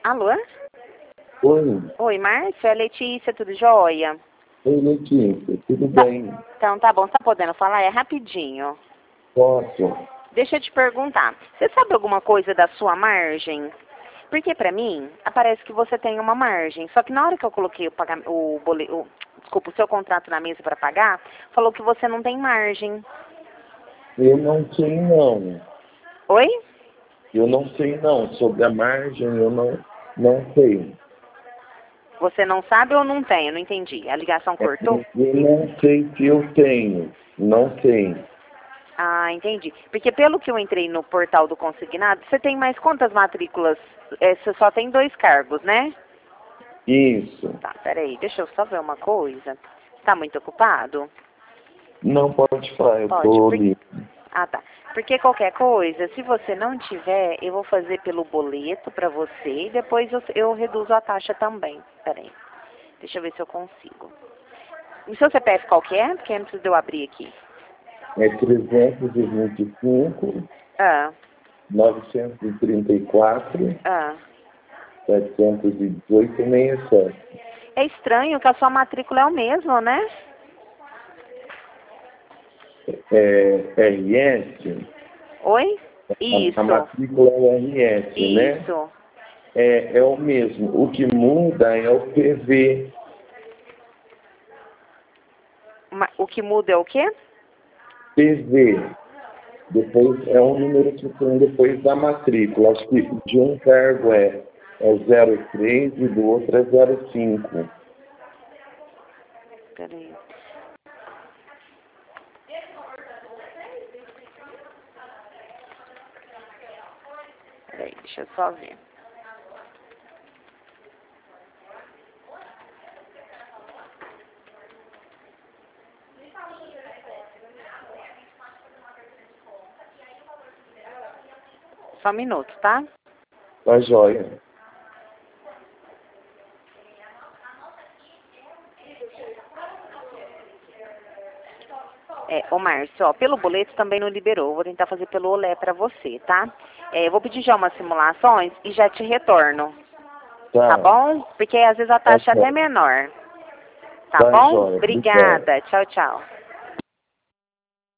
Alô? Oi, Oi, Márcia, é Letícia, tudo jóia? oi Letícia, tudo bem? Então tá bom, tá podendo falar? É rapidinho. Posso? Deixa eu te perguntar, você sabe alguma coisa da sua margem? Porque pra mim, aparece que você tem uma margem, só que na hora que eu coloquei desculpa, o seu contrato na mesa para pagar, falou que você não tem margem. Eu não sei não. Oi? Eu não sei não. Sobre a margem, eu não sei. Você não sabe ou não tem? Eu não entendi. A ligação cortou? Eu não sei se eu tenho. Não sei. Ah, entendi. Porque pelo que eu entrei no portal do consignado, você tem mais quantas matrículas? Você só tem 2 cargos, né? Isso. Tá, peraí, deixa eu só ver uma coisa. Tá muito ocupado? Não pode falar, eu Pode. tô livre. Ah, tá. Porque qualquer coisa, se você não tiver, eu vou fazer pelo boleto pra você e depois eu reduzo a taxa também. Peraí. Deixa eu ver se eu consigo. O seu CPF qual que é? Porque antes de eu abrir aqui. É 325, Ah, 934, ah. 718, 67. É estranho que a sua matrícula é o mesmo, né? RS? Oi? A Isso. matrícula é RS, né? Isso. É o mesmo. O que muda é o PV. O que muda é o quê? PV. Depois é um número que tem depois da matrícula. Acho que de um cargo é 03 e do outro é 05. Peraí. Peraí, deixa eu só ver. Só um minuto, tá? Tá joia. Ô Márcio, ó, pelo boleto também não liberou. Vou tentar fazer pelo Olé pra você, tá? Eu vou pedir já umas simulações e já te retorno. Tá bom? Porque às vezes a taxa é até menor. Tá Tá bom? joia. Obrigado. Obrigada. Tchau, tchau.